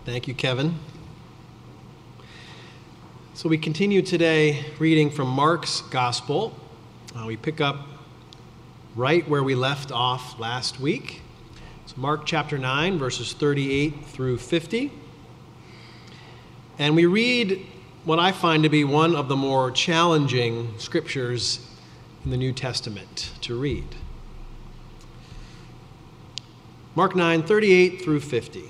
Thank you, Kevin. So we continue today reading from Mark's Gospel. We pick up right where we left off last week. So Mark chapter 9, verses 38 through 50. And we read what I find to be one of the more challenging scriptures in the New Testament to read. Mark 9, 38 through 50.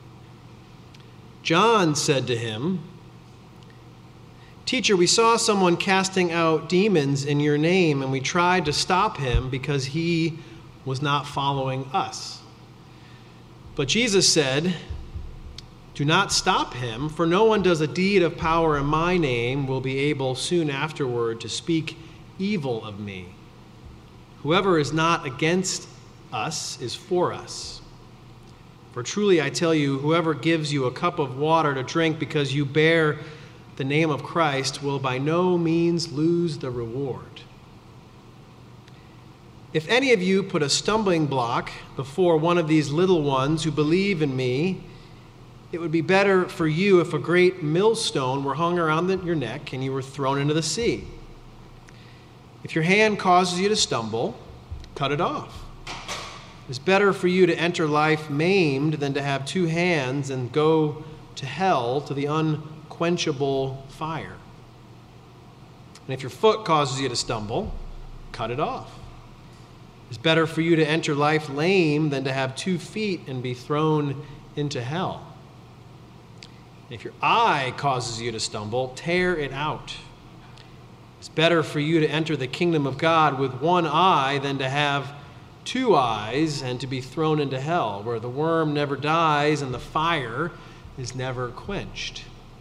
John said to him, "Teacher, we saw someone casting out demons in your name, and we tried to stop him because he was not following us." But Jesus said, "Do not stop him, for no one does a deed of power in my name will be able soon afterward to speak evil of me. Whoever is not against us is for us. For truly I tell you, whoever gives you a cup of water to drink because you bear the name of Christ will by no means lose the reward. If any of you put a stumbling block before one of these little ones who believe in me, it would be better for you if a great millstone were hung around your neck and you were thrown into the sea. If your hand causes you to stumble, cut it off. It's better for you to enter life maimed than to have two hands and go to hell, to the unquenchable fire. And if your foot causes you to stumble, cut it off. It's better for you to enter life lame than to have 2 feet and be thrown into hell. And if your eye causes you to stumble, tear it out. It's better for you to enter the kingdom of God with one eye than to have 2 eyes and to be thrown into hell, where the worm never dies and the fire is never quenched.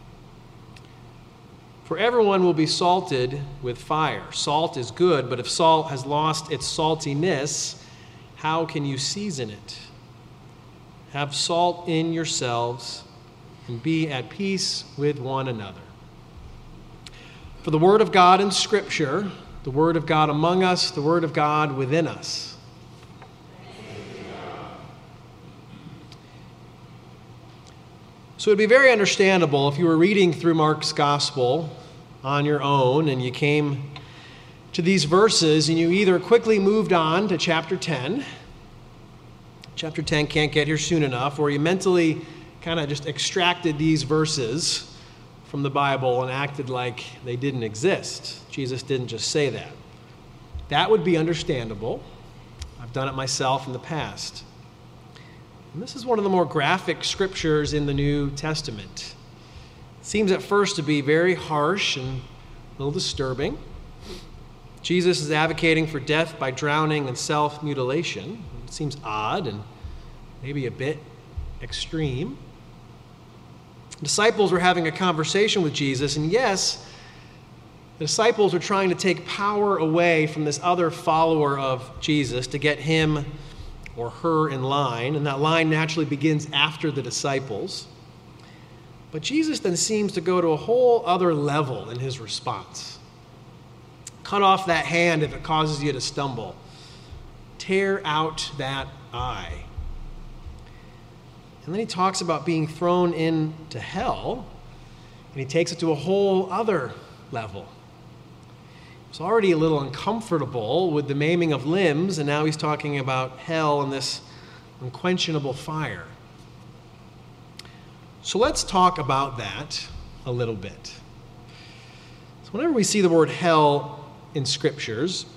For everyone will be salted with fire. Salt is good, but if salt has lost its saltiness, how can you season it? Have salt in yourselves and be at peace with one another." For the word of God in Scripture, the word of God among us, the word of God within us. So it would be very understandable if you were reading through Mark's Gospel on your own and you came to these verses and you either quickly moved on to chapter 10. Chapter 10 can't get here soon enough, or you mentally kind of just extracted these verses from the Bible and acted like they didn't exist. Jesus didn't just say that. That would be understandable. I've done it myself in the past. And this is one of the more graphic scriptures in the New Testament. It seems at first to be very harsh and a little disturbing. Jesus is advocating for death by drowning and self-mutilation. It seems odd and maybe a bit extreme. Disciples were having a conversation with Jesus, and yes, the disciples were trying to take power away from this other follower of Jesus to get him or her in line, and that line naturally begins after the disciples. But Jesus then seems to go to a whole other level in his response. Cut off that hand if it causes you to stumble. Tear out that eye. And then he talks about being thrown into hell, and he takes it to a whole other level. He's already a little uncomfortable with the maiming of limbs, and now he's talking about hell and this unquenchable fire. So let's talk about that a little bit. So whenever we see the word hell in scriptures,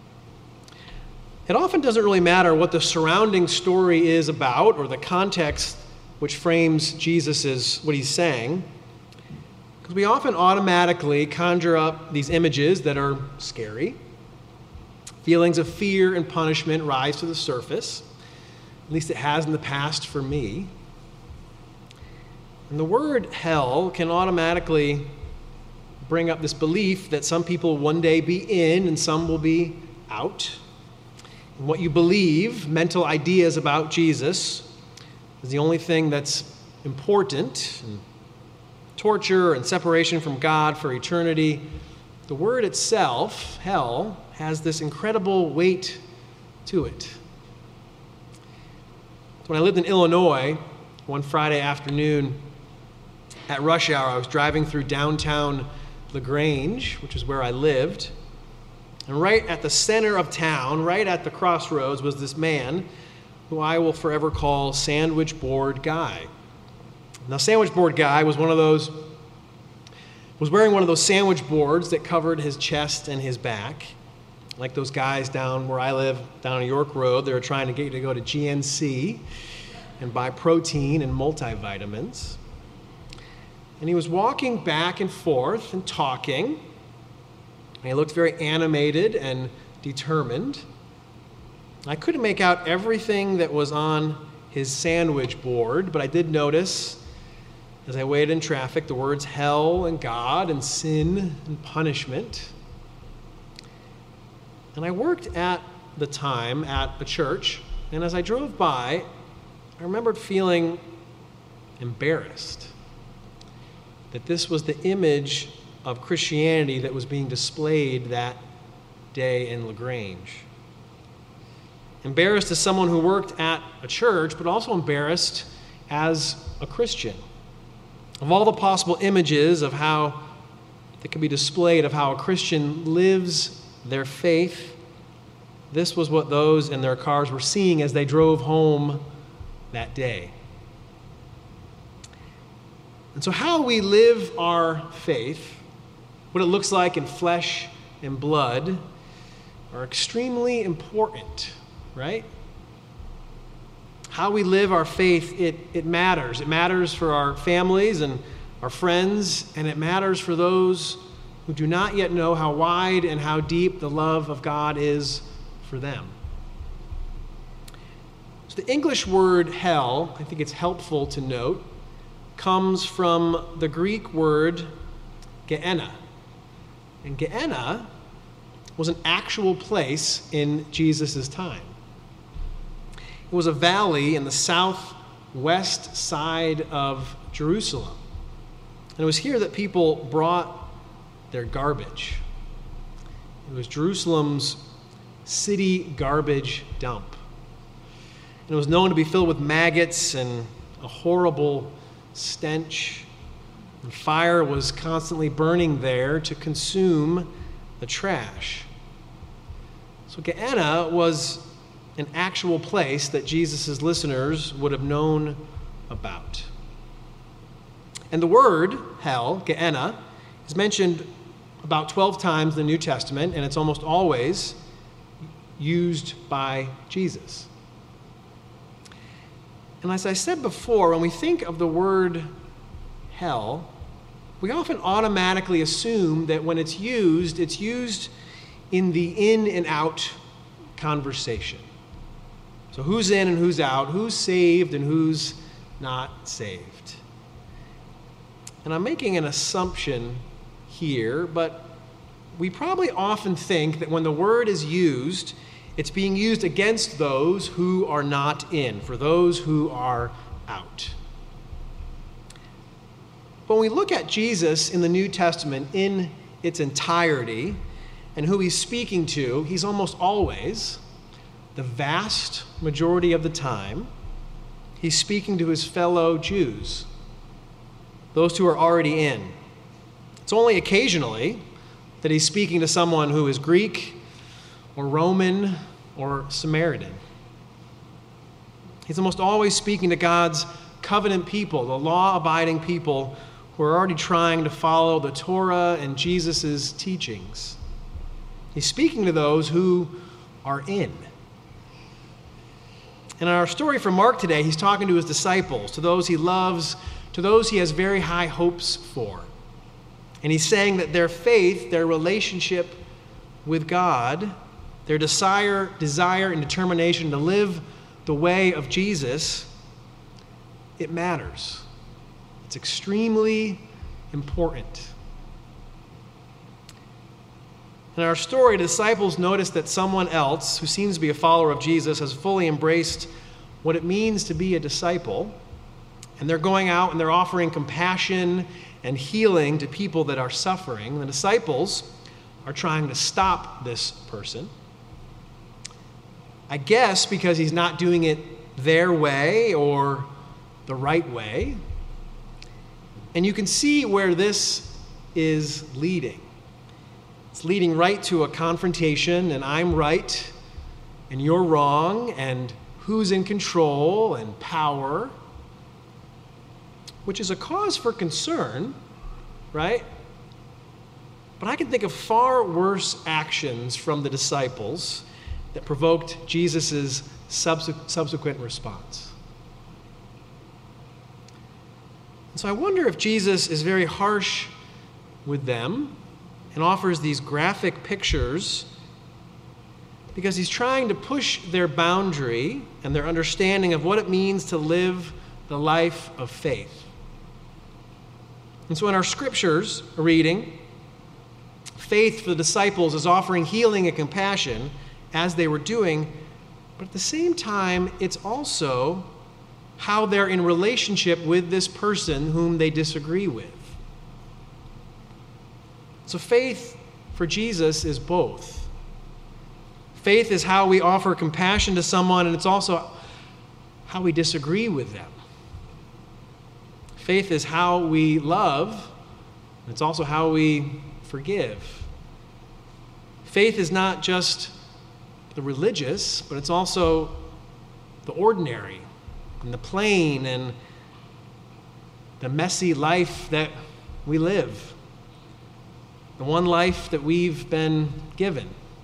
it often doesn't really matter what the surrounding story is about or the context which frames what he's saying, because we often automatically conjure up these images that are scary. Feelings of fear and punishment rise to the surface. At least it has in the past for me. And the word hell can automatically bring up this belief that some people will one day be in and some will be out. And what you believe, mental ideas about Jesus, is the only thing that's important. And torture and separation from God for eternity. The word itself, hell, has this incredible weight to it. When I lived in Illinois, one Friday afternoon at rush hour. I was driving through downtown LaGrange, which is where I lived. And right at the center of town, right at the crossroads, was this man who I will forever call Sandwich Board Guy. Now, Sandwich Board Guy was wearing one of those sandwich boards that covered his chest and his back. Like those guys down where I live, down on York Road, they were trying to get you to go to GNC and buy protein and multivitamins. And he was walking back and forth and talking. And he looked very animated and determined. I couldn't make out everything that was on his sandwich board, but I did notice, as I waited in traffic, the words hell and God and sin and punishment. And I worked at the time at a church, and as I drove by, I remembered feeling embarrassed that this was the image of Christianity that was being displayed that day in LaGrange. Embarrassed as someone who worked at a church, but also embarrassed as a Christian. Of all the possible images of how that could be displayed of how a Christian lives their faith, this was what those in their cars were seeing as they drove home that day. And so how we live our faith, what it looks like in flesh and blood, are extremely important, right? How we live our faith, it matters. It matters for our families and our friends, and it matters for those who do not yet know how wide and how deep the love of God is for them. So the English word hell, I think it's helpful to note, comes from the Greek word Gehenna. And Gehenna was an actual place in Jesus' time. It was a valley in the southwest side of Jerusalem. And it was here that people brought their garbage. It was Jerusalem's city garbage dump. And it was known to be filled with maggots and a horrible stench. And fire was constantly burning there to consume the trash. So Gehenna was an actual place that Jesus' listeners would have known about. And the word hell, Gehenna, is mentioned about 12 times in the New Testament, and it's almost always used by Jesus. And as I said before, when we think of the word hell, we often automatically assume that when it's used in the in and out conversation. So who's in and who's out, who's saved and who's not saved. And I'm making an assumption here, but we probably often think that when the word is used, it's being used against those who are not in, for those who are out. When we look at Jesus in the New Testament in its entirety and who he's speaking to, he's almost always, the vast majority of the time, he's speaking to his fellow Jews, those who are already in. It's only occasionally that he's speaking to someone who is Greek or Roman or Samaritan. He's almost always speaking to God's covenant people, the law-abiding people who are already trying to follow the Torah and Jesus' teachings. He's speaking to those who are in. In our story from Mark today, he's talking to his disciples, to those he loves, to those he has very high hopes for. And he's saying that their faith, their relationship with God, their desire and determination to live the way of Jesus, it matters. It's extremely important. In our story, the disciples notice that someone else, who seems to be a follower of Jesus, has fully embraced what it means to be a disciple. And they're going out and they're offering compassion and healing to people that are suffering. The disciples are trying to stop this person. I guess because he's not doing it their way or the right way. And you can see where this is leading. It's leading right to a confrontation, and I'm right, and you're wrong, and who's in control and power, which is a cause for concern, right? But I can think of far worse actions from the disciples that provoked Jesus' subsequent response. And so I wonder if Jesus is very harsh with them and offers these graphic pictures because he's trying to push their boundary and their understanding of what it means to live the life of faith. And so in our scriptures reading, faith for the disciples is offering healing and compassion as they were doing, but at the same time, it's also how they're in relationship with this person whom they disagree with. So faith for Jesus is both. Faith is how we offer compassion to someone, and it's also how we disagree with them. Faith is how we love, and it's also how we forgive. Faith is not just the religious, but it's also the ordinary and the plain and the messy life that we live, the one life that we've been given.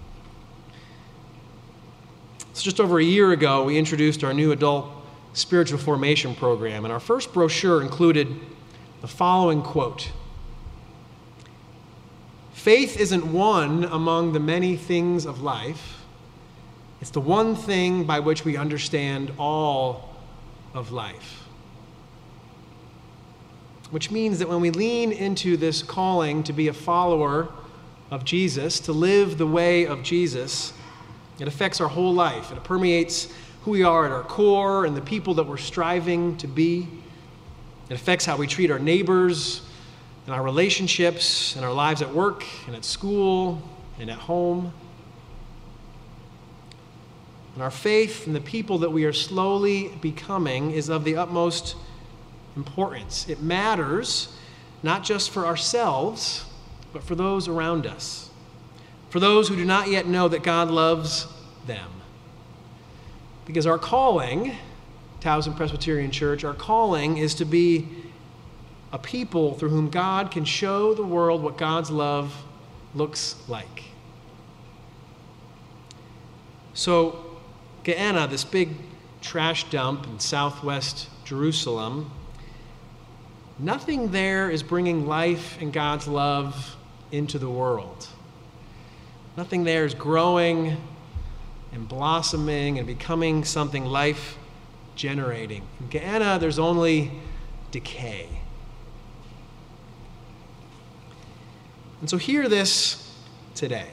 So just over a year ago, we introduced our new adult spiritual formation program, and our first brochure included the following quote: "Faith isn't one among the many things of life. It's the one thing by which we understand all of life." Which means that when we lean into this calling to be a follower of Jesus, to live the way of Jesus, it affects our whole life. It permeates who we are at our core and the people that we're striving to be. It affects how we treat our neighbors and our relationships and our lives at work and at school and at home. And our faith in the people that we are slowly becoming is of the utmost importance. It matters not just for ourselves, but for those around us, for those who do not yet know that God loves them. Because our calling, Towson Presbyterian Church, our calling is to be a people through whom God can show the world what God's love looks like. So, Gehenna, this big trash dump in southwest Jerusalem, nothing there is bringing life and God's love into the world. Nothing there is growing and blossoming and becoming something life-generating. In Gehenna, there's only decay. And so hear this today.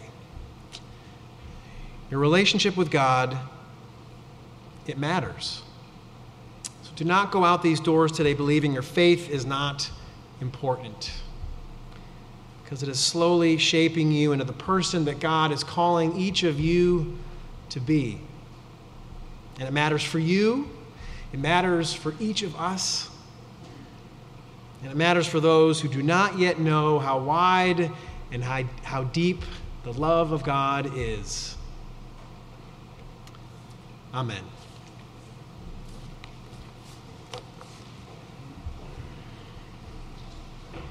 Your relationship with God, it matters. So do not go out these doors today believing your faith is not important, because it is slowly shaping you into the person that God is calling each of you to be. And it matters for you. It matters for each of us. And it matters for those who do not yet know how wide and how deep the love of God is. Amen.